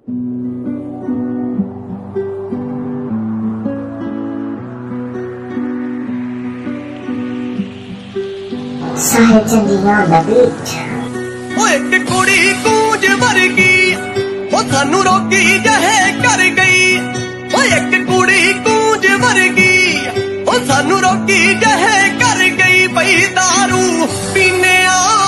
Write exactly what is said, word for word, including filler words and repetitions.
Sahil Chandina on the beat. ਓ ਇੱਕ ਕੁੜੀ ਕੂੰਜ ਵਰਗੀ ਓ ਸਾਨੂੰ ਰੋਕੀ ਜਹੇ ਕਰ ਗਈ। ਓ ਇੱਕ ਕੁੜੀ ਕੂੰਜ ਵਰਗੀ ਓ ਸਾਨੂੰ ਰੋਕੀ ਜਹੇ ਕਰ ਗਈ। ਪਈ ਦਾਰੂ ਪੀਨੇ ਆ